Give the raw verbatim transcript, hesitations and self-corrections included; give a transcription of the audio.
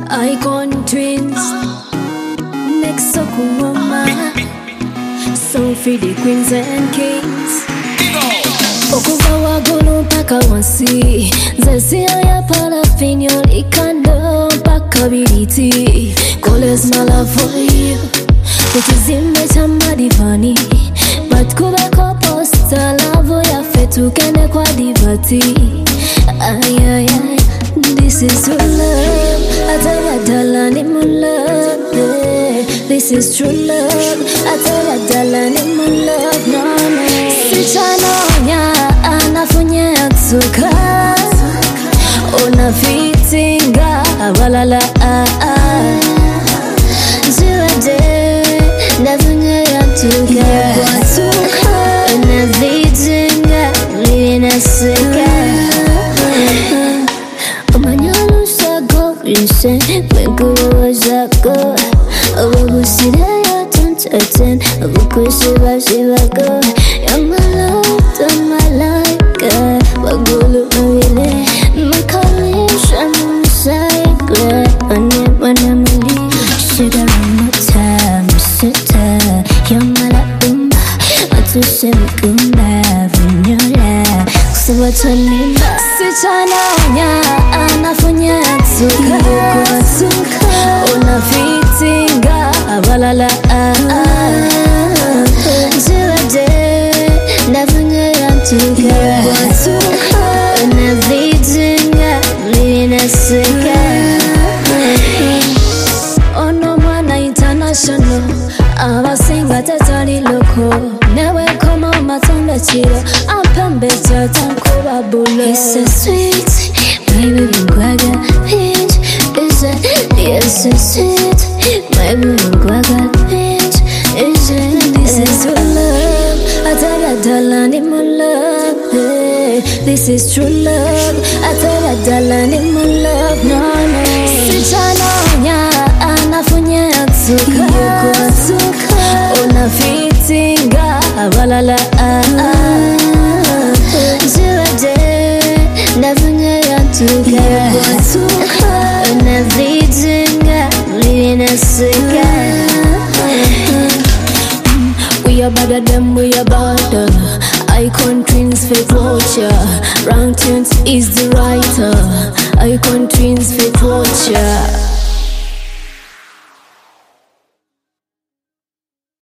Icon twins, next Oklahoma, song for the queens and kings. Okuva wagulu mpaka wansi, zesiyo ya parafinyo ikando mpaka biliti. Cole's my love for you, kutizime chamba divani, but kubeko posta lavo ya fetu kene kwa divati. Ay ay ay, this is true love. Ataya dala ni mu love, yeah. This is true love. Ataya dala ni mu love, no no. Sichanonya anafunya atsuka, ona fitinga walala ah ah. Ziwade nafunya atsuka, ona fitinga lina sika. Omanyalo sago listen wengu wazako, awagusida ya tuntaten, awakusiba sibako. You're my love, you're my life, wagulu awile, makalisha musaikwe, wane wane muli, sugar ramata, musita. You're my love, atushe mkumba, vinyola, kusawa tonimba. Sichanonya anafunya atsuka, ona fitinga walala ah ah. Ziwade nafunya atsuka, ona fitinga lina sika. Ono mwana international, abasinga tetali loko. Newe koma matonda chiro, ampembe tankuba bulo. It's so sweet, baby mgwaga pinch. Is it, yes so sweet, baby mgwaga pinch. Is it, this is true love. Ataya dala ni mu love, hey. This is true love. Ataya dala ni mu love, no no. Sichanonya anafunya atsuka, ona fitinga walala ah ah. Ziwade nafunya atsuka, ona fitinga lina sika. We are better than we are better. Icon twins fake watcher, Round Tunes is the writer. Icon twins fake watcher.